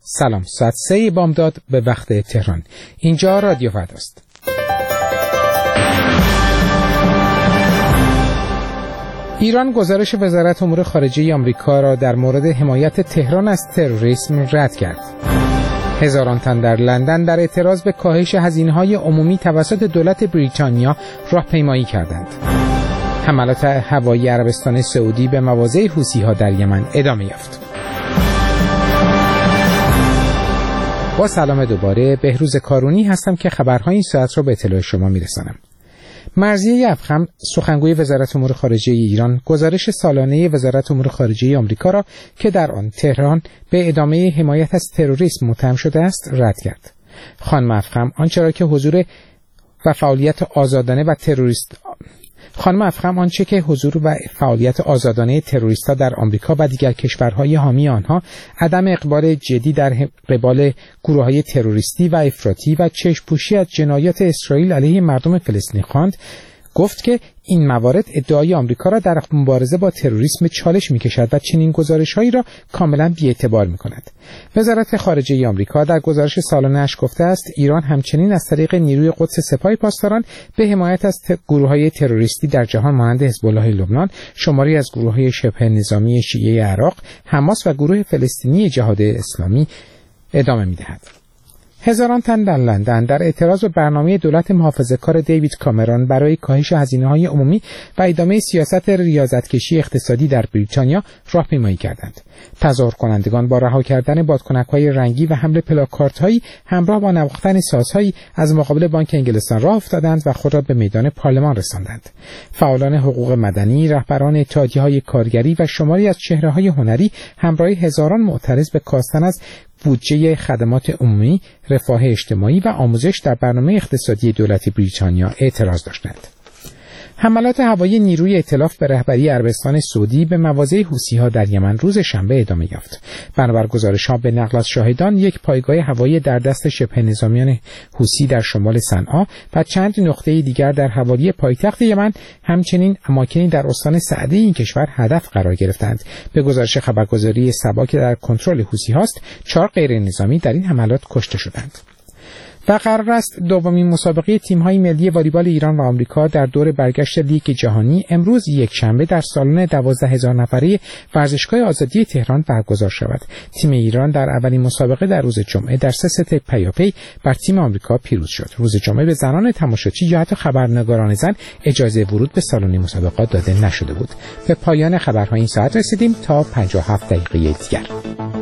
سلام، ساعت 3 بامداد به وقت تهران. اینجا رادیو فداست. ایران گزارش وزارت امور خارجه آمریکا را در مورد حمایت تهران از تروریسم رد کرد. هزاران تن در لندن در اعتراض به کاهش هزینه‌های عمومی توسط دولت بریتانیا راهپیمایی کردند. حملات هوایی عربستان سعودی به مواضع حوثی‌ها در یمن ادامه یافت. با سلام دوباره، بهروز کارونی هستم که خبرهای این ساعت را به اطلاع شما میرسانم. مرضیه افخم، سخنگوی وزارت امور خارجه ایران، گزارش سالانه وزارت امور خارجه آمریکا را که در آن تهران به ادامه حمایت از تروریسم متهم شده است رد کرد. خانم افخم آنچه را که حضور و فعالیت آزادانه آزادانه تروریست‌ها در آمریکا و دیگر کشورهای حامی آنها، عدم اقبال جدی در قبال گروه‌های تروریستی و افراطی و چشم‌پوشی از جنایات اسرائیل علیه مردم فلسطین خواند، گفت که این موارد ادعای آمریکا را در مبارزه با تروریسم چالش می‌کشد و چنین گزارش‌هایی را کاملا بی‌اعتبار می‌کند. وزارت خارجه آمریکا در گزارش سالانه‌اش گفته است ایران همچنین از طریق نیروی قدس سپاه پاسداران به حمایت از گروه‌های تروریستی در جهان مانند حزب الله لبنان، شماری از گروه‌های شبه نظامی شیعه عراق، حماس و گروه فلسطینی جهاد اسلامی ادامه می‌دهد. هزاران تن در لندن در اعتراض به برنامه دولت محافظه‌کار دیوید کامرون برای کاهش هزینه‌های عمومی و ادامه سیاست ریاضت‌کشی اقتصادی در بریتانیا راهپیمایی کردند. تظاهر کنندگان با رها کردن بادکنک‌های رنگی و حمل پلاکاردهایی همراه با نواختن سازهایی از مقابل بانک انگلستان راه افتادند و خود را به میدان پارلمان رساندند. فعالان حقوق مدنی، رهبران اتحادیه‌های کارگری و شماری از چهره‌های هنری همراه هزاران معترض به کاستن از بودجه خدمات عمومی، رفاه اجتماعی و آموزش در برنامه اقتصادی دولت بریتانیا اعتراض داشتند. حملات هوایی نیروی ائتلاف به رهبری عربستان سعودی به مواضع حوثی‌ها در یمن روز شنبه ادامه یافت. بنابر گزارش‌ها به نقل از شاهدان، یک پایگاه هوایی در دست شبه نظامیان حوثی در شمال صنعا و چند نقطه دیگر در حوالی پایتخت یمن، همچنین اماکنی در استان سعده این کشور هدف قرار گرفتند. به گزارش خبرگزاری سبا که در کنترل حوثی‌هاست، 4 غیر نظامی در این حملات کشته شدند. و قرار است دومین مسابقه تیم‌های ملی والیبال ایران و آمریکا در دور برگشت لیگ جهانی امروز یک شنبه در سالن 12,000 نفره ورزشگاه آزادی تهران برگزار شود. تیم ایران در اولین مسابقه در روز جمعه در 3 ست پیاپی بر تیم آمریکا پیروز شد. روز جمعه به زنان تماشاچی یا حتی خبرنگاران زن اجازه ورود به سالن مسابقات داده نشده بود. به پایان خبرهای این ساعت رسیدیم. تا 57 دقیقه دیگر.